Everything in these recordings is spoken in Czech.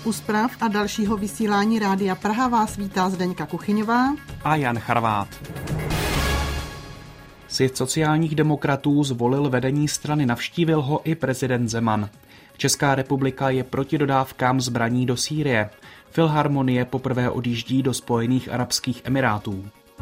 U zpráv a dalšího vysílání Rádia Praha vás vítá Zdeňka Kuchyňová a Jan Charvát. Sjezd sociálních demokratů zvolil vedení strany, navštívil ho i prezident Zeman. Česká republika je proti dodávkám zbraní do Sýrie. Filharmonie poprvé odjíždí do Spojených arabských emirátů.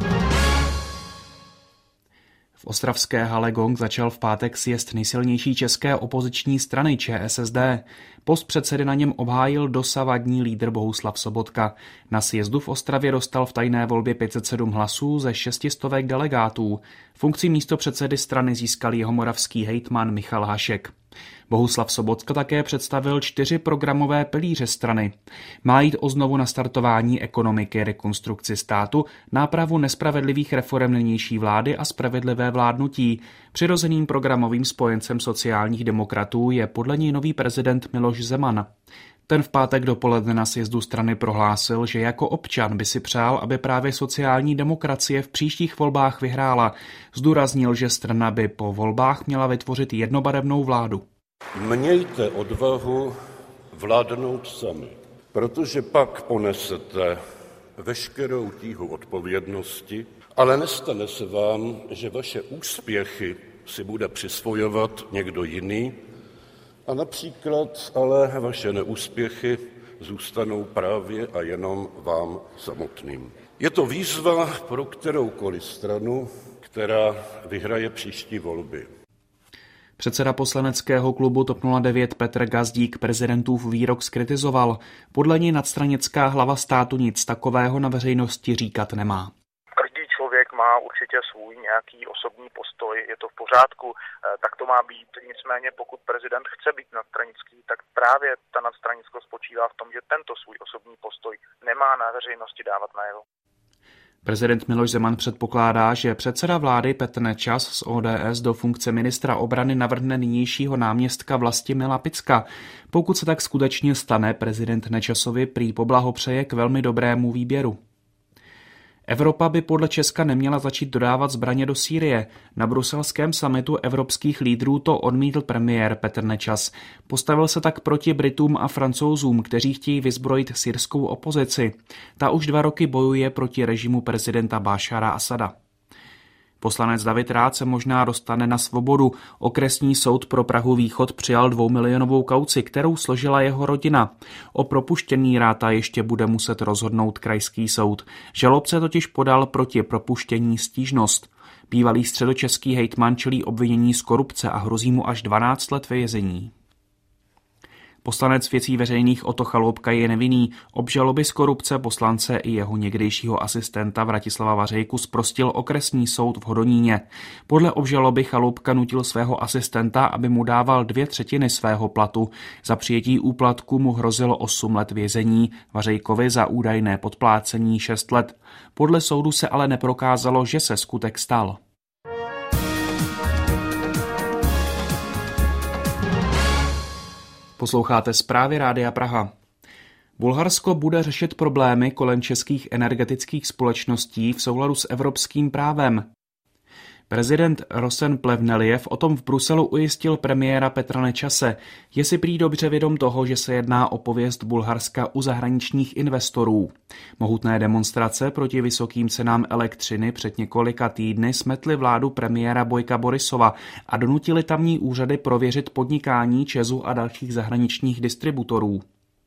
V ostravské hale Gong začal v pátek sjezd nejsilnější české opoziční strany ČSSD. Post předsedy na něm obhájil dosavadní lídr Bohuslav Sobotka. Na sjezdu v Ostravě dostal v tajné volbě 507 hlasů ze 600 delegátů. Funkci místopředsedy strany získal jeho moravský hejtman Michal Hašek. Bohuslav Sobotka také představil 4 programové pilíře strany. Má jít o znovu nastartování ekonomiky, rekonstrukci státu, nápravu nespravedlivých reforem nynější vlády a spravedlivé vládnutí. Přirozeným programovým spojencem sociálních demokratů je podle něj nový prezident Miloš Zeman. Ten v pátek dopoledne na sjezdu strany prohlásil, že jako občan by si přál, aby právě sociální demokracie v příštích volbách vyhrála. Zdůraznil, že strana by po volbách měla vytvořit jednobarevnou vládu. Mějte odvahu vládnout sami, protože pak ponesete veškerou tíhu odpovědnosti, ale nestane se vám, že vaše úspěchy si bude přisvojovat někdo jiný a například ale vaše neúspěchy zůstanou právě a jenom vám samotným. Je to výzva pro kteroukoliv stranu, která vyhraje příští volby. Předseda poslaneckého klubu TOP 09 Petr Gazdík prezidentův výrok zkritizoval. Podle něj nadstranická hlava státu nic takového na veřejnosti říkat nemá. Každý člověk má určitě svůj nějaký osobní postoj, je to v pořádku, tak to má být. Nicméně pokud prezident chce být nadstranický, tak právě ta nadstranickost spočívá v tom, že tento svůj osobní postoj nemá na veřejnosti dávat najevo. Prezident Miloš Zeman předpokládá, že předseda vlády Petr Nečas z ODS do funkce ministra obrany navrhne nynějšího náměstka Vlastimila Picka. Pokud se tak skutečně stane, prezident Nečasovi prý poblahopřeje k velmi dobrému výběru. Evropa by podle Česka neměla začít dodávat zbraně do Sýrie. Na bruselském summitu evropských lídrů to odmítl premiér Petr Nečas. Postavil se tak proti Britům a Francouzům, kteří chtějí vyzbrojit syrskou opozici. Ta už 2 roky bojuje proti režimu prezidenta Bašara Asada. Poslanec David Rád se možná dostane na svobodu. Okresní soud pro Prahu Východ přijal 2milionovou kauci, kterou složila jeho rodina. O propuštění Ráta ještě bude muset rozhodnout krajský soud. Žalobce totiž podal proti propuštění stížnost. Bývalý středočeský hejtman čelí obvinění z korupce a hrozí mu až 12 let ve vězení. Poslanec věcí veřejných Otto Chaloupka je nevinný. Obžaloby z korupce poslance i jeho někdejšího asistenta Vratislava Vařejku zprostil okresní soud v Hodoníně. Podle obžaloby Chaloupka nutil svého asistenta, aby mu dával 2/3 svého platu. Za přijetí úplatku mu hrozilo 8 let vězení, Vařejkovi za údajné podplácení 6 let. Podle soudu se ale neprokázalo, že se skutek stal. Posloucháte zprávy Rádia Praha. Bulharsko bude řešit problémy kolem českých energetických společností v souladu s evropským právem. Prezident Rosen Plevneliev o tom v Bruselu ujistil premiéra Petra Nečase. Je si prý dobře vědom toho, že se jedná o pověst Bulharska u zahraničních investorů. Mohutné demonstrace proti vysokým cenám elektřiny před několika týdny smetly vládu premiéra Bojka Borisova a donutili tamní úřady prověřit podnikání ČEZu a dalších zahraničních distributorů.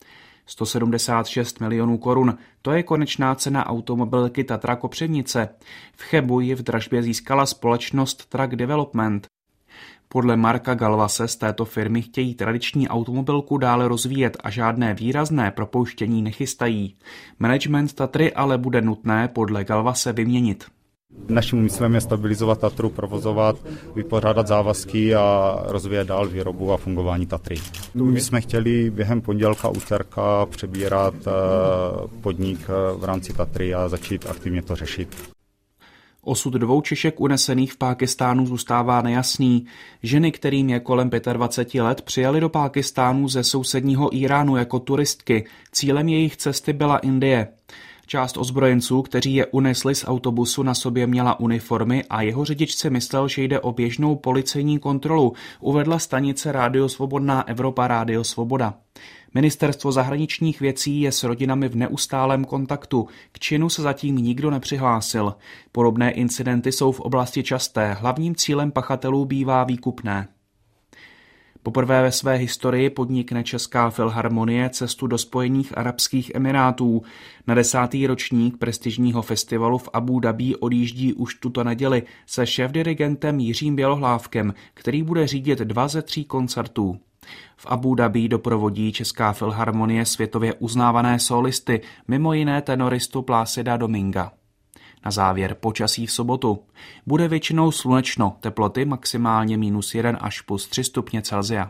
176 milionů korun, to je konečná cena automobilky Tatra Kopřivnice. V Chebu ji v dražbě získala společnost Truck Development. Podle Marka Galvase z této firmy chtějí tradiční automobilku dále rozvíjet a žádné výrazné propouštění nechystají. Management Tatry ale bude nutné podle Galvase vyměnit. Naším úmyslem je stabilizovat Tatru, provozovat, vypořádat závazky a rozvíjet dál výrobu a fungování Tatry. My jsme chtěli během pondělka, úterka přebírat podnik v rámci Tatry a začít aktivně to řešit. Osud 2 Češek unesených v Pákistánu zůstává nejasný. Ženy, kterým je kolem 25 let, přijeli do Pákistánu ze sousedního Íránu jako turistky. Cílem jejich cesty byla Indie. Část ozbrojenců, kteří je unesli z autobusu, na sobě měla uniformy a jeho řidič si myslel, že jde o běžnou policejní kontrolu, uvedla stanice Rádio Svobodná Evropa Rádio Svoboda. Ministerstvo zahraničních věcí je s rodinami v neustálém kontaktu. K činu se zatím nikdo nepřihlásil. Podobné incidenty jsou v oblasti časté. Hlavním cílem pachatelů bývá výkupné. Poprvé ve své historii podnikne Česká filharmonie cestu do Spojených arabských emirátů. Na 10. ročník prestižního festivalu v Abu Dhabí odjíždí už tuto neděli se šéfdirigentem Jiřím Bělohlávkem, který bude řídit 2 ze 3 koncertů. V Abu Dhabí doprovodí Česká filharmonie světově uznávané solisty, mimo jiné tenoristu Plácida Dominga. Na závěr počasí v sobotu. Bude většinou slunečno, teploty maximálně -1 až +3 stupně Celsia.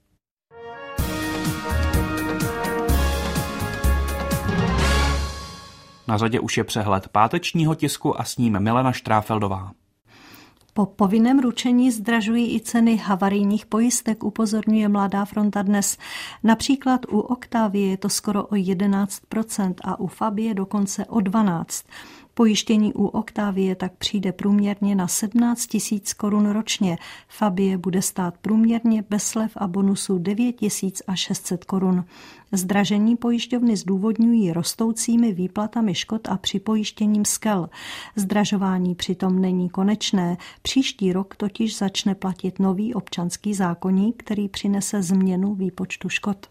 Na řadě už je přehled pátečního tisku a s ním Milena Štráfeldová. Po povinném ručení zdražují i ceny havarijních pojistek, upozorňuje Mladá fronta dnes. Například u Octavie je to skoro o 11% a u Fabie dokonce o 12%. Pojištění u Octavie tak přijde průměrně na 17 000 korun ročně. Fabie bude stát průměrně bez slev a bonusů 9 600 korun. Zdražení pojišťovny zdůvodňují rostoucími výplatami škod a připojištěním skel. Zdražování přitom není konečné. Příští rok totiž začne platit nový občanský zákoník, který přinese změnu výpočtu škod.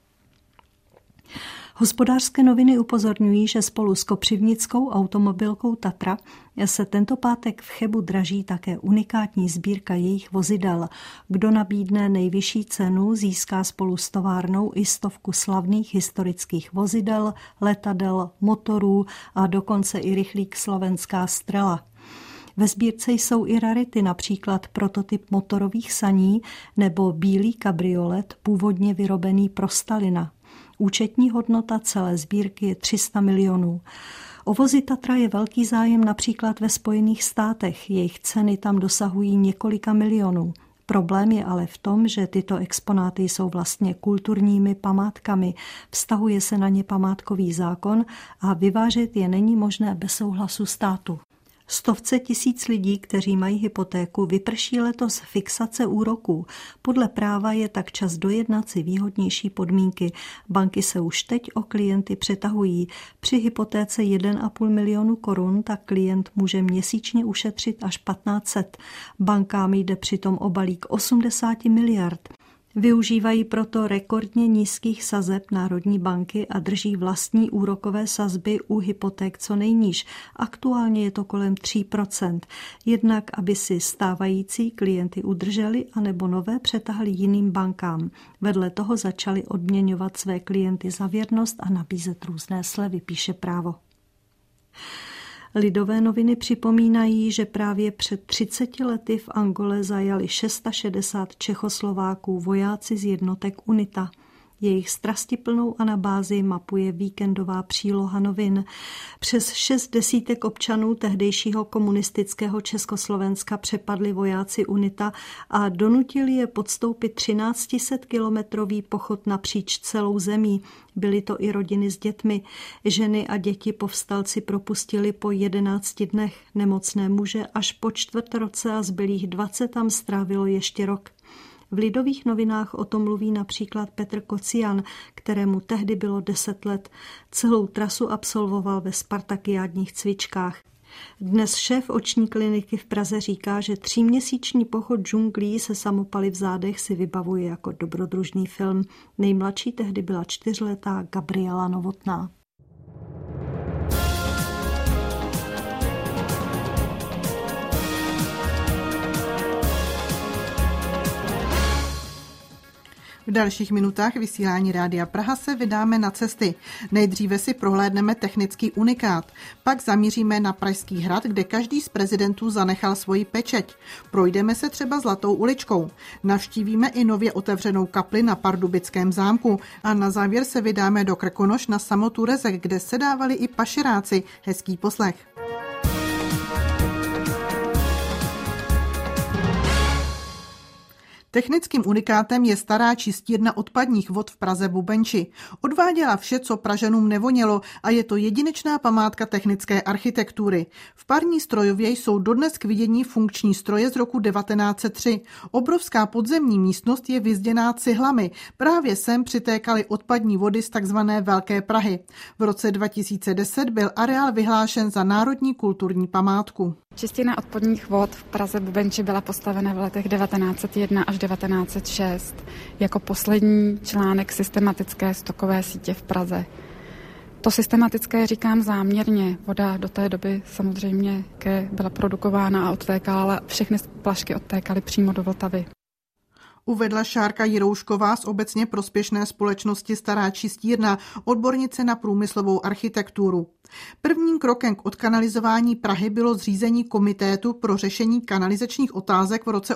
Hospodářské noviny upozorňují, že spolu s kopřivnickou automobilkou Tatra se tento pátek v Chebu draží také unikátní sbírka jejich vozidel. Kdo nabídne nejvyšší cenu, získá spolu s továrnou i 100 slavných historických vozidel, letadel, motorů a dokonce i rychlík Slovenská Strela. Ve sbírce jsou i rarity, například prototyp motorových saní nebo bílý kabriolet, původně vyrobený pro Stalina. Účetní hodnota celé sbírky je 300 milionů. O vozy Tatra je velký zájem například ve Spojených státech. Jejich ceny tam dosahují několika milionů. Problém je ale v tom, že tyto exponáty jsou vlastně kulturními památkami. Vztahuje se na ně památkový zákon a vyvážet je není možné bez souhlasu státu. 100 000 lidí, kteří mají hypotéku, vyprší letos fixace úroků. Podle práva je tak čas dojednat si výhodnější podmínky. Banky se už teď o klienty přetahují. Při hypotéce 1,5 milionu korun tak klient může měsíčně ušetřit až 1500. Bankám jde přitom o balík 80 miliard. Využívají proto rekordně nízkých sazeb Národní banky a drží vlastní úrokové sazby u hypoték co nejníž. Aktuálně je to kolem 3%. Jednak, aby si stávající klienty udrželi, anebo nové přetahli jiným bankám. Vedle toho začali odměňovat své klienty za věrnost a nabízet různé slevy, píše Právo. Lidové noviny připomínají, že právě před 30 lety v Angole zajali 660 Čechoslováků vojáci z jednotek UNITA. Jejich strastiplnou anabázi mapuje víkendová příloha novin. Přes 6 desítek občanů tehdejšího komunistického Československa přepadli vojáci UNITA a donutili je podstoupit 1300-kilometrový pochod napříč celou zemí. Byly to i rodiny s dětmi. Ženy a děti povstalci propustili po 11 dnech. Nemocné muže až po 4 roce a zbylých 20 tam strávilo ještě rok. V Lidových novinách o tom mluví například Petr Kocian, kterému tehdy bylo 10 let. Celou trasu absolvoval ve spartakiádních cvičkách. Dnes šéf oční kliniky v Praze říká, že 3měsíční pochod džunglí se samopaly v zádech si vybavuje jako dobrodružný film. Nejmladší tehdy byla 4letá Gabriela Novotná. V dalších minutách vysílání Rádia Praha se vydáme na cesty. Nejdříve si prohlédneme technický unikát, pak zamíříme na Pražský hrad, kde každý z prezidentů zanechal svoji pečeť. Projdeme se třeba Zlatou uličkou. Navštívíme i nově otevřenou kapli na Pardubickém zámku a na závěr se vydáme do Krkonoš na Samoturezek, kde sedávali i pašeráci. Hezký poslech. Technickým unikátem je stará čistírna odpadních vod v Praze Bubenči. Odváděla vše, co Pražanům nevonělo, a je to jedinečná památka technické architektury. V parní strojově jsou dodnes k vidění funkční stroje z roku 1903. Obrovská podzemní místnost je vyzděná cihlami. Právě sem přitékaly odpadní vody z takzvané Velké Prahy. V roce 2010 byl areál vyhlášen za národní kulturní památku. Čistírna odpadních vod v Praze Bubenči byla postavena v letech 1901 až 1906 jako poslední článek systematické stokové sítě v Praze. To systematické říkám záměrně. Voda do té doby samozřejmě byla produkována a odtékala, ale všechny splašky odtékaly přímo do Vltavy. Uvedla Šárka Jiroušková z obecně prospěšné společnosti Stará čistírna, odbornice na průmyslovou architekturu. Prvním krokem k odkanalizování Prahy bylo zřízení komitétu pro řešení kanalizačních otázek v roce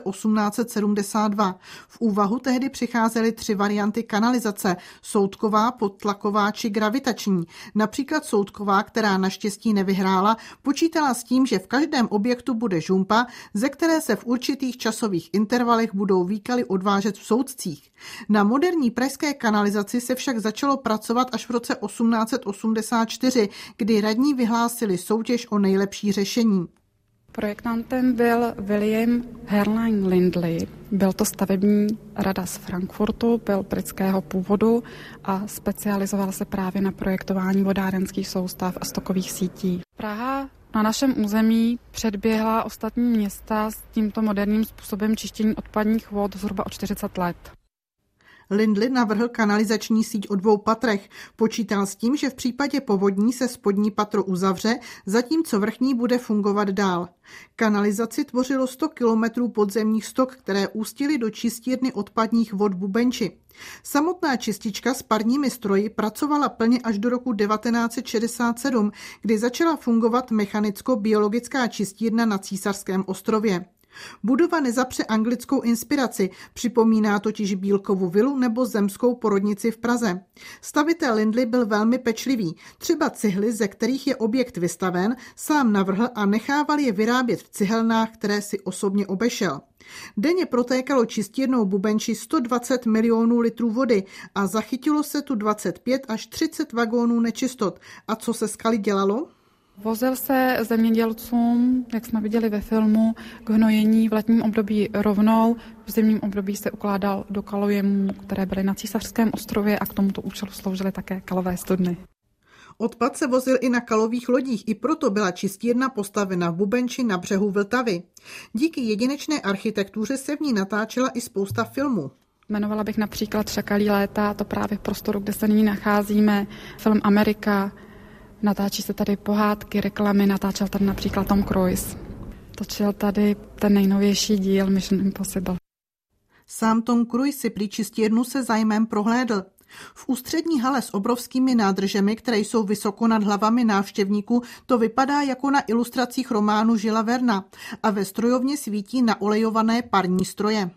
1872. V úvahu tehdy přicházely 3 varianty kanalizace: soudková, podtlaková či gravitační. Například soudková, která naštěstí nevyhrála, počítala s tím, že v každém objektu bude žumpa, ze které se v určitých časových intervalech budou výkaly odvážet v soudcích. Na moderní pražské kanalizaci se však začalo pracovat až v roce 1884, kdy radní vyhlásili soutěž o nejlepší řešení. Projektantem byl William Herline Lindley. Byl to stavební rada z Frankfurtu, byl britského původu a specializoval se právě na projektování vodárenských soustav a stokových sítí. Praha na našem území předběhla ostatní města s tímto moderním způsobem čištění odpadních vod zhruba o 40 let. Lindley navrhl kanalizační síť o 2 patrech. Počítal s tím, že v případě povodní se spodní patro uzavře, zatímco vrchní bude fungovat dál. Kanalizaci tvořilo 100 kilometrů podzemních stok, které ústily do čistírny odpadních vod Bubenči. Samotná čistička s parními stroji pracovala plně až do roku 1967, kdy začala fungovat mechanicko-biologická čistírna na Císařském ostrově. Budova nezapře anglickou inspiraci, připomíná totiž Bílkovu vilu nebo zemskou porodnici v Praze. Stavitel Lindley byl velmi pečlivý. Třeba cihly, ze kterých je objekt vystaven, sám navrhl a nechával je vyrábět v cihelnách, které si osobně obešel. Denně protékalo čistírnou Bubenči 120 milionů litrů vody a zachytilo se tu 25 až 30 vagónů nečistot. A co se s kaly dělalo? Vozil se zemědělcům, jak jsme viděli ve filmu, k hnojení v letním období rovnou. V zimním období se ukládal do kalojemů, které byly na Císařském ostrově, a k tomuto účelu sloužily také kalové studny. Odpad se vozil i na kalových lodích, i proto byla čistírna postavena v Bubenči na břehu Vltavy. Díky jedinečné architektuře se v ní natáčela i spousta filmů. Jmenovala bych například Šakalí léta, to právě v prostoru, kde se nyní nacházíme, film Amerika. Natáčí se tady pohádky, reklamy, natáčel tady například Tom Cruise. Točil tady ten nejnovější díl Mission Impossible. Sám Tom Cruise si prý čistírnu se zájmem prohlédl. V ústřední hale s obrovskými nádržemi, které jsou vysoko nad hlavami návštěvníků, to vypadá jako na ilustracích románu Žila Verna a ve strojovně svítí naolejované parní stroje.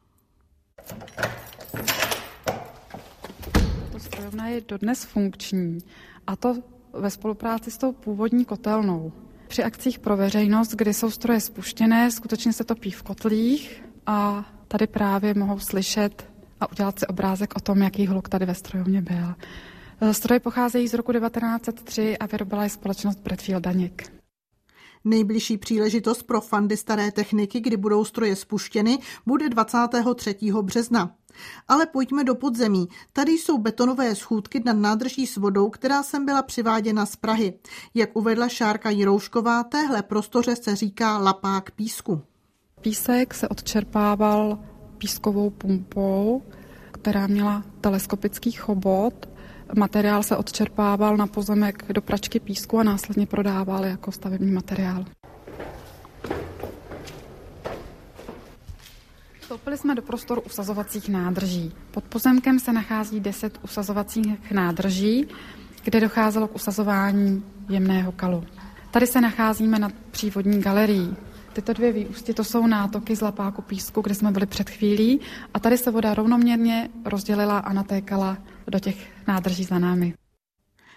To strojovna je dodnes funkční, a to ve spolupráci s tou původní kotelnou. Při akcích pro veřejnost, kdy jsou stroje spuštěné, skutečně se topí v kotlích a tady právě mohou slyšet a udělat si obrázek o tom, jaký hluk tady ve strojovně byl. Stroje pocházejí z roku 1903 a vyrobila je společnost Bradfield Daněk. Nejbližší příležitost pro fandy staré techniky, kdy budou stroje spuštěny, bude 23. března. Ale pojďme do podzemí. Tady jsou betonové schůdky nad nádrží s vodou, která sem byla přiváděna z Prahy. Jak uvedla Šárka Jiroušková, téhle prostoře se říká lapák písku. Písek se odčerpával pískovou pumpou, která měla teleskopický chobot. Materiál se odčerpával na pozemek do pračky písku a následně prodával jako stavební materiál. Vstoupili jsme do prostoru usazovacích nádrží. Pod pozemkem se nachází 10 usazovacích nádrží, kde docházelo k usazování jemného kalu. Tady se nacházíme nad přívodní galerií. Tyto 2 výústí, to jsou nátoky z lapáku písku, kde jsme byli před chvílí, a tady se voda rovnoměrně rozdělila a natékala do těch nádrží za námi.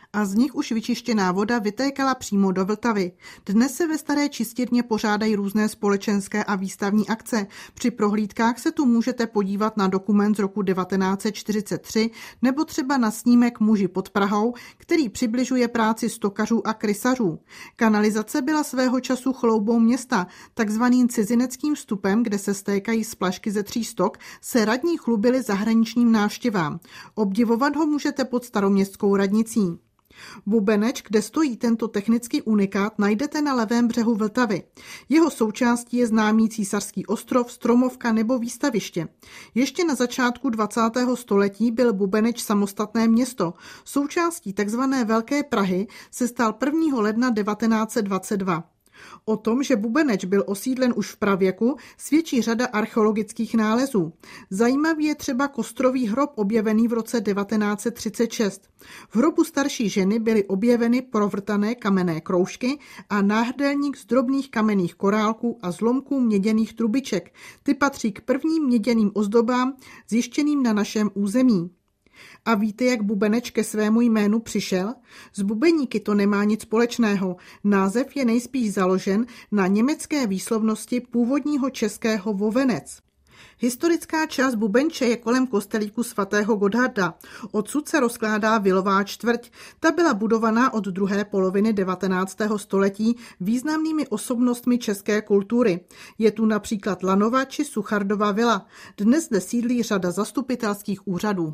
a z nich už vyčištěná voda vytékala přímo do Vltavy. Dnes se ve staré čistírně pořádají různé společenské a výstavní akce. Při prohlídkách se tu můžete podívat na dokument z roku 1943 nebo třeba na snímek Muži pod Prahou, který přibližuje práci stokařů a krysařů. Kanalizace byla svého času chloubou města, takzvaným cizineckým vstupem, kde se stékají splašky ze 3 stok, se radní chlubili zahraničním návštěvám. Obdivovat ho můžete pod Staroměstskou radnicí. Bubeneč, kde stojí tento technický unikát, najdete na levém břehu Vltavy. Jeho součástí je známý Císařský ostrov, Stromovka nebo výstaviště. Ještě na začátku 20. století byl Bubeneč samostatné město. Součástí tzv. Velké Prahy se stal 1. ledna 1922. O tom, že Bubeneč byl osídlen už v pravěku, svědčí řada archeologických nálezů. Zajímavý je třeba kostrový hrob objevený v roce 1936. V hrobu starší ženy byly objeveny provrtané kamenné kroužky a náhrdelník z drobných kamenných korálků a zlomků měděných trubiček. Ty patří k prvním měděným ozdobám zjištěným na našem území. A víte, jak Bubeneč ke svému jménu přišel? S bubeníky to nemá nic společného. Název je nejspíš založen na německé výslovnosti původního českého vovenec. Historická část Bubenče je kolem kostelíku svatého Gotharda. Odsud se rozkládá vilová čtvrť. Ta byla budovaná od druhé poloviny 19. století významnými osobnostmi české kultury. Je tu například Lanova či Suchardova vila. Dnes zde sídlí řada zastupitelských úřadů.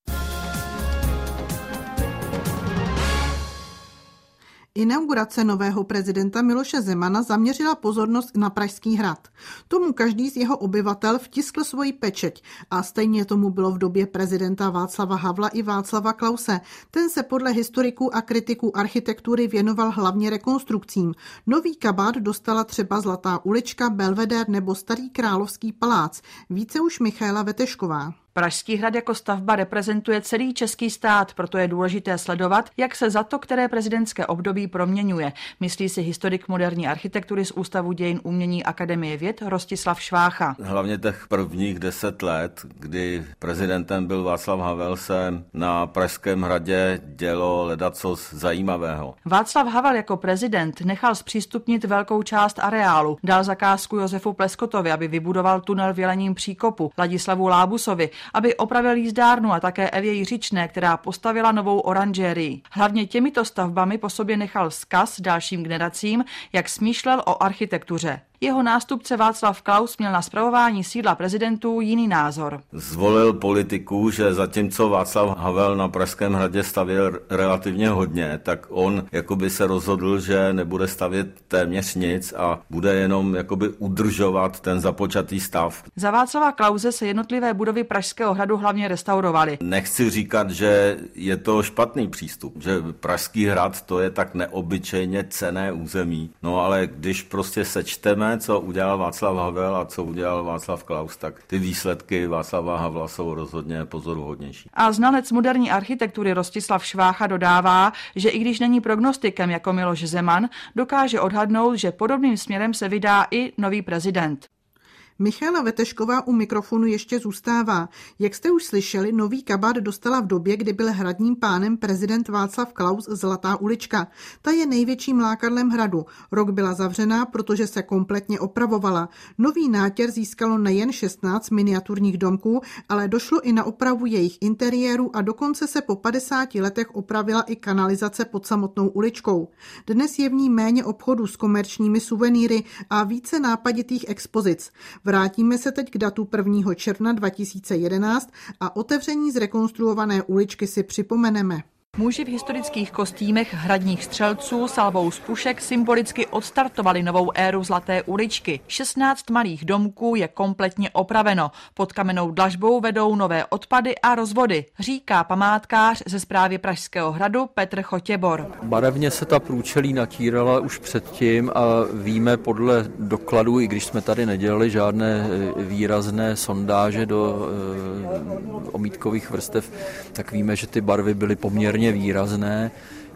Inaugurace nového prezidenta Miloše Zemana zaměřila pozornost na Pražský hrad. Tomu každý z jeho obyvatel vtiskl svoji pečeť a stejně tomu bylo v době prezidenta Václava Havla i Václava Klause. Ten se podle historiků a kritiků architektury věnoval hlavně rekonstrukcím. Nový kabát dostala třeba Zlatá ulička, Belvedér nebo Starý královský palác. Více už Michaela Vetešková. Pražský hrad jako stavba reprezentuje celý český stát, proto je důležité sledovat, jak se za to, které prezidentské období proměňuje, myslí si historik moderní architektury z Ústavu dějin umění Akademie věd Rostislav Švácha. Hlavně těch prvních 10 let, kdy prezidentem byl Václav Havel, se na Pražském hradě dělo ledacos zajímavého. Václav Havel jako prezident nechal zpřístupnit velkou část areálu, dal zakázku Josefu Pleskotovi, aby vybudoval tunel v Jelením příkopu, Ladislavu Lábusovi, aby opravil jízdárnu a také Evě Jiřičné, která postavila novou oranžérii. Hlavně těmito stavbami po sobě nechal vzkaz dalším generacím, jak smýšlel o architektuře. Jeho nástupce Václav Klaus měl na spravování sídla prezidentů jiný názor. Zvolil politiku, že zatímco Václav Havel na Pražském hradě stavěl relativně hodně, tak on jakoby se rozhodl, že nebude stavět téměř nic a bude jenom jakoby udržovat ten započatý stav. Za Václava Klause se jednotlivé budovy Pražského hradu hlavně restaurovaly. Nechci říkat, že je to špatný přístup, že Pražský hrad to je tak neobyčejně cenné území. No ale když prostě sečteme, co udělal Václav Havel a co udělal Václav Klaus, tak ty výsledky Václava Havla jsou rozhodně pozoruhodnější. A znalec moderní architektury Rostislav Švácha dodává, že i když není prognostikem jako Miloš Zeman, dokáže odhadnout, že podobným směrem se vydá i nový prezident. Michaela Vetešková u mikrofonu ještě zůstává. Jak jste už slyšeli, nový kabát dostala v době, kdy byl hradním pánem prezident Václav Klaus Zlatá ulička. Ta je největším lákadlem hradu. Rok byla zavřená, protože se kompletně opravovala. Nový nátěr získalo nejen 16 miniaturních domků, ale došlo i na opravu jejich interiéru a dokonce se po 50 letech opravila i kanalizace pod samotnou uličkou. Dnes je v ní méně obchodů s komerčními suvenýry a více nápaditých expozic. Vrátíme se teď k datu 1. června 2011 a otevření zrekonstruované uličky si připomeneme. Muži v historických kostýmech hradních střelců salvou z pušek symbolicky odstartovali novou éru Zlaté uličky. 16 malých domků je kompletně opraveno. Pod kamennou dlažbou vedou nové odpady a rozvody, říká památkář ze správy Pražského hradu Petr Chotěbor. Barevně se ta průčelí natírala už předtím a víme podle dokladů, i když jsme tady nedělali žádné výrazné sondáže do omítkových vrstev, tak víme, že ty barvy byly poměrně výrazné.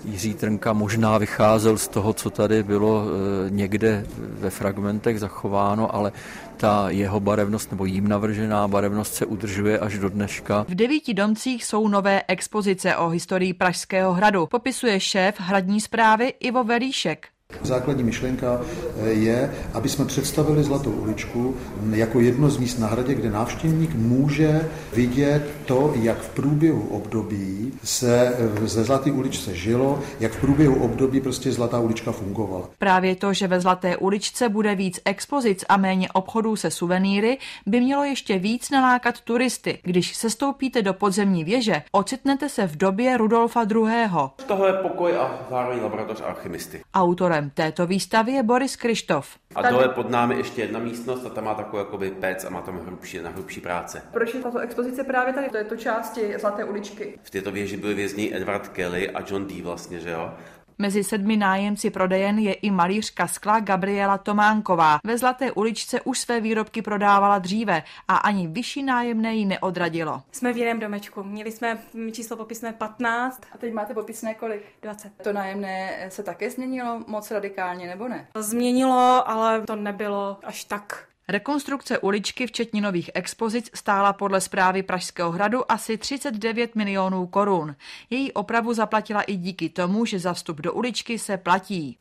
Jiří Trnka možná vycházel z toho, co tady bylo někde ve fragmentech zachováno, ale ta jeho barevnost nebo jím navržená barevnost se udržuje až do dneška. V 9 domcích jsou nové expozice o historii Pražského hradu, popisuje šéf hradní správy Ivo Velíšek. Základní myšlenka je, aby jsme představili Zlatou uličku jako jedno z míst na hradě, kde návštěvník může vidět to, jak v průběhu období se ze Zlaté uličce žilo, jak v průběhu období prostě Zlatá ulička fungovala. Právě to, že ve Zlaté uličce bude víc expozic a méně obchodů se suvenýry, by mělo ještě víc nalákat turisty. Když sestoupíte do podzemní věže, ocitnete se v době Rudolfa II. Tohle je pokoj a zároveň laboratoř alchymisty. Autorem této výstavy je Boris Kryštof. A dole pod námi ještě jedna místnost a tam má takový jakoby pec a má tam hrubší práce. Proč je tato expozice právě tady, v této části Zlaté uličky? V této věži byli vězni Edward Kelly a John Dee vlastně, že jo? Mezi 7 nájemci prodejen je i malířka skla Gabriela Tománková. Ve Zlaté uličce už své výrobky prodávala dříve a ani vyšší nájemné ji neodradilo. Jsme v jiném domečku. Měli jsme číslo popisné 15. A teď máte popisné kolik? 20. To nájemné se také změnilo moc radikálně, nebo ne? Změnilo, ale to nebylo až tak. Rekonstrukce uličky včetně nových expozic stála podle správy Pražského hradu asi 39 milionů korun. Její opravu zaplatila i díky tomu, že za vstup do uličky se platí.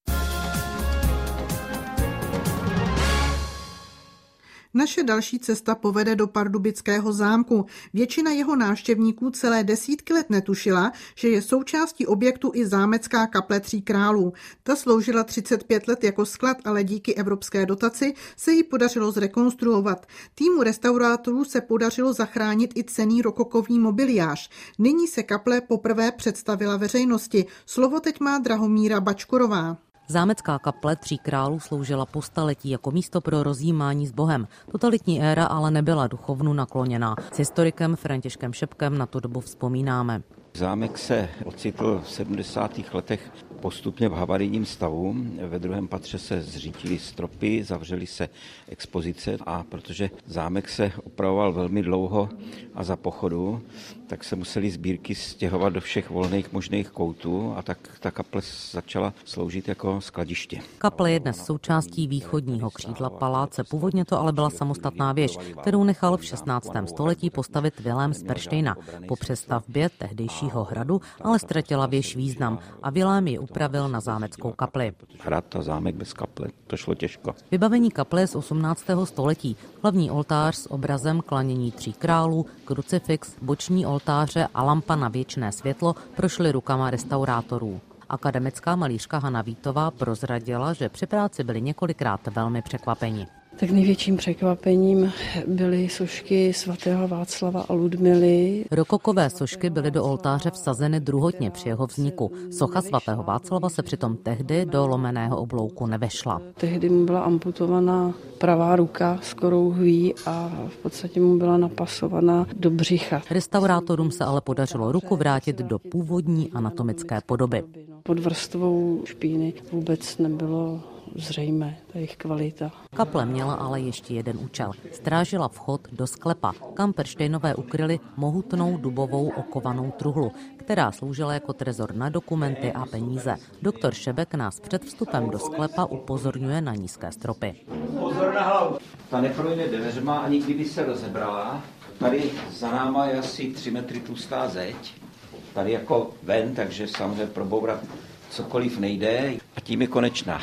Naše další cesta povede do Pardubického zámku. Většina jeho návštěvníků celé desítky let netušila, že je součástí objektu i zámecká kaple Tří králů. Ta sloužila 35 let jako sklad, ale díky evropské dotaci se ji podařilo zrekonstruovat. Týmu restaurátorů se podařilo zachránit i cenný rokokový mobiliář. Nyní se kaple poprvé představila veřejnosti. Slovo teď má Drahomíra Bačkorová. Zámecká kaple Tří králů sloužila po staletí jako místo pro rozjímání s Bohem. Totalitní éra ale nebyla duchovnu nakloněná. S historikem Františkem Šepkem na tu dobu vzpomínáme. Zámek se ocitl v 70. letech postupně v havarijním stavu. Ve druhém patře se zřítily stropy, zavřely se expozice a protože zámek se opravoval velmi dlouho a za pochodu, tak se museli sbírky stěhovat do všech volných možných koutů a tak ta kaple začala sloužit jako skladiště. Kaple je dnes součástí východního křídla paláce. Původně to ale byla samostatná věž, kterou nechal v 16. století postavit Vilém z Perštejna. Po přestavbě tehdejšího hradu ale ztratila věž význam a Vilém ji upravil na zámeckou kapli. Hrad a zámek bez kaple, to šlo těžko. Vybavení kaple z 18. století. Hlavní oltář s obrazem klanění Tří králů, krucifix, boční oltáře a lampa na věčné světlo prošly rukama restaurátorů. Akademická malířka Hana Vítová prozradila, že při práci byli několikrát velmi překvapeni. Tak největším překvapením byly sošky svatého Václava a Ludmily. Rokokové sošky byly do oltáře vsazeny druhotně při jeho vzniku. Socha svatého Václava se přitom tehdy do lomeného oblouku nevešla. Tehdy mu byla amputovaná pravá ruka s korouhví a v podstatě mu byla napasovaná do břicha. Restaurátorům se ale podařilo ruku vrátit do původní anatomické podoby. Pod vrstvou špíny vůbec nebylo zřejmé, ta jejich kvalita. Kaple měla ale ještě jeden účel. Strážila vchod do sklepa, kam Perštejnové ukryli mohutnou dubovou okovanou truhlu, která sloužila jako trezor na dokumenty a peníze. Doktor Šebek nás před vstupem do sklepa upozorňuje na nízké stropy. Pozor na hlavu. Ta neprojde dveřma, ani kdyby se rozebrala. Tady za náma je asi 3 metry tlustá zeď. Tady jako ven, takže samozřejmě probourat cokoliv nejde a tím je konečná.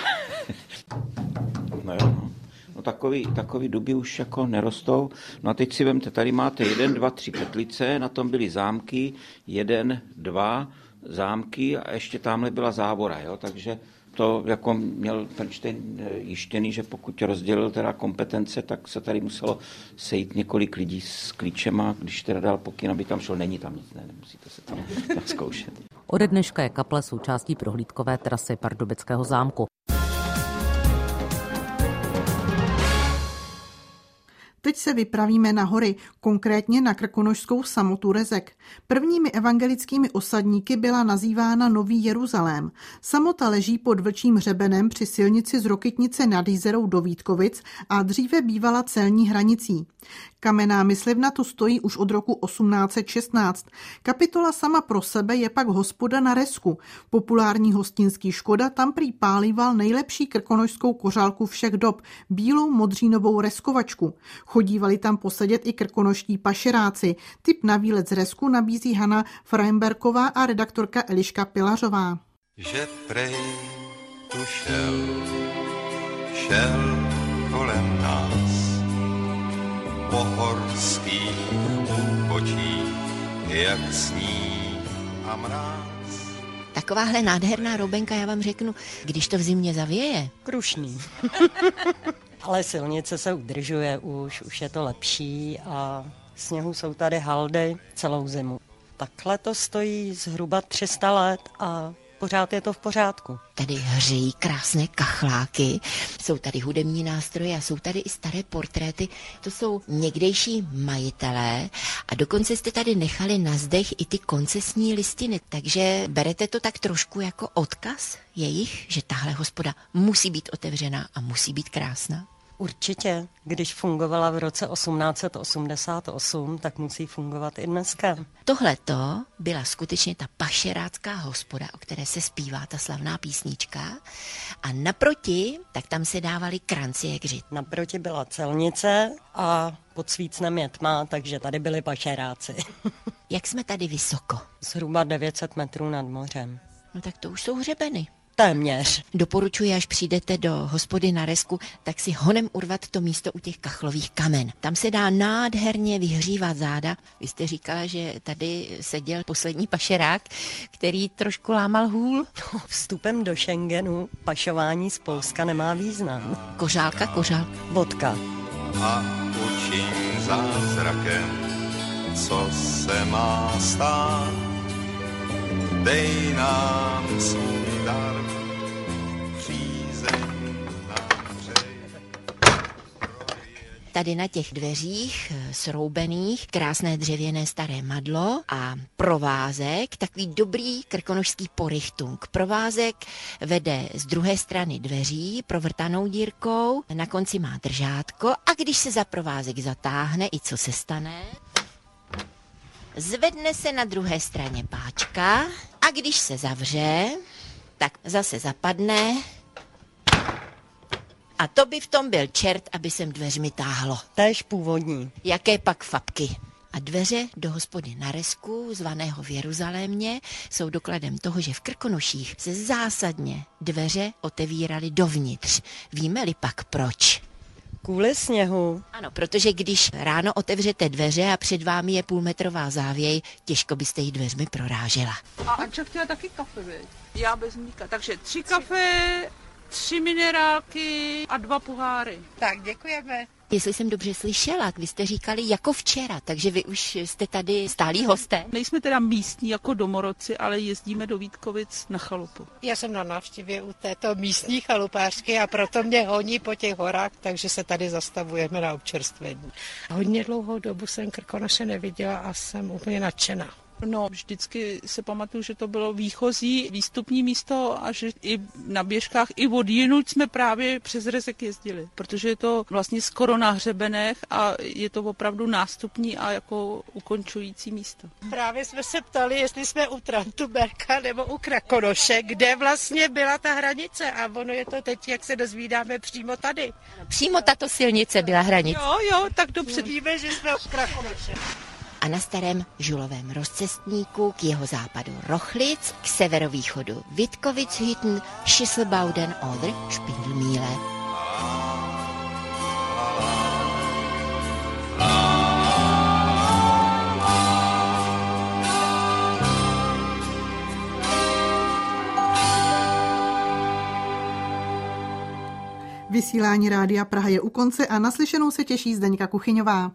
No jo, no takový duby už jako nerostou. No a teď si vemte, tady máte 1, 2, 3 petlice, na tom byly zámky, 1, 2 zámky a ještě tamhle byla závora, jo, takže to jako měl Pernštejn jištěný, že pokud rozdělil teda kompetence, tak se tady muselo sejít několik lidí s klíčema, když teda dal pokyn, aby tam šel, není tam nic, ne, nemusíte se tam zkoušet. Ode dneška je kaple součástí prohlídkové trasy Pardubického zámku. Teď teď se vypravíme na hory, konkrétně na krkonošskou samotu Rezek. Prvními evangelickými osadníky byla nazývána Nový Jeruzalém. Samota leží pod Vlčím hřebenem při silnici z Rokytnice nad Jizerou do Vítkovic a dříve bývala celní hranicí. Kamenná myslivna tu stojí už od roku 1816. Kapitola sama pro sebe je pak hospoda na Rezku. Populární hostinský Škoda tam prý pálíval nejlepší krkonošskou kořálku všech dob, bílou modřínovou rezkovačku. Chodívali tam posedět i krkonoští pašeráci. Tip na výlet z Rezku nabízí Hana Freimberková a redaktorka Eliška Pilařová. Že prej tu šel kolem nás po horských úbočích, jak sníh a mráz. Takováhle nádherná roubenka, já vám řeknu, když to v zimě zavěje. Krušný. Ale silnice se udržuje už je to lepší a sněhu jsou tady haldy celou zimu. Takhle to stojí zhruba 300 let a pořád je to v pořádku. Tady hřejí krásné kachláky, jsou tady hudební nástroje a jsou tady i staré portréty. To jsou někdejší majitelé a dokonce jste tady nechali na zdech i ty koncesní listiny. Takže berete to tak trošku jako odkaz jejich, že tahle hospoda musí být otevřená a musí být krásná? Určitě, když fungovala v roce 1888, tak musí fungovat i dneska. Tohleto byla skutečně ta pašerácká hospoda, o které se zpívá ta slavná písnička. A naproti, tak tam se dávali krancie křit. Naproti byla celnice a pod svícnem je tma, takže tady byli pašeráci. Jak jsme tady vysoko? Zhruba 900 metrů nad mořem. No tak to už jsou hřebeny. Téměř. Doporučuji, až přijdete do hospody na Rezku, tak si honem urvat to místo u těch kachlových kamen. Tam se dá nádherně vyhřívat záda. Vy jste říkala, že tady seděl poslední pašerák, který trošku lámal hůl. Vstupem do Schengenu pašování z Polska nemá význam. Kořálka. Vodka. A učím zázrakem, co se má stát. Dej nám svůj dar, přízeň nám přej. Tady na těch dveřích sroubených krásné dřevěné staré madlo a provázek, takový dobrý krkonošský porychtung. Provázek vede z druhé strany dveří provrtanou dírkou, na konci má držátko a když se za provázek zatáhne, i co se stane? Zvedne se na druhé straně páčka a když se zavře, tak zase zapadne a to by v tom byl čert, aby sem dveřmi táhlo. Též původní. Jaké pak fapky. A dveře do hospody na Rezku, zvaného v Jeruzalémě, jsou dokladem toho, že v Krkonoších se zásadně dveře otevíraly dovnitř. Víme-li pak proč? Kvůli sněhu. Ano, protože když ráno otevřete dveře a před vámi je půlmetrová závěj, těžko byste jí dveřmi prorážela. A Anča chtěla taky kafe, viď? Já bez mlíka. Takže 3 kafe, 3 minerálky a 2 poháry. Tak, děkujeme. Jestli jsem dobře slyšela, vy jste říkali jako včera, takže vy už jste tady stálí hosté. Nejsme teda místní jako domorodci, ale jezdíme do Vítkovic na chalupu. Já jsem na návštěvě u této místní chalupářky a proto mě honí po těch horách, takže se tady zastavujeme na občerstvení. Hodně dlouhou dobu jsem Krkonoše neviděla a jsem úplně nadšená. No, vždycky se pamatuju, že to bylo výchozí, výstupní místo a že i na běžkách, i od jinuť jsme právě přes Rezek jezdili, protože je to vlastně skoro na hřebenech a je to opravdu nástupní a jako ukončující místo. Právě jsme se ptali, jestli jsme u Trantuberka nebo u Krkonoše, kde vlastně byla ta hranice a ono je to teď, jak se dozvídáme, přímo tady. Přímo tato silnice byla hranice. Jo, tak dobře víme, že jsme u Krkonoše. A na starém žulovém rozcestníku k jeho západu Rochlic, k severovýchodu Vitkovic-Hütten, Schüsselbauden oder Spindelmühle. Vysílání Rádia Praha je u konce a naslyšenou se těší Zdeňka Kuchyňová.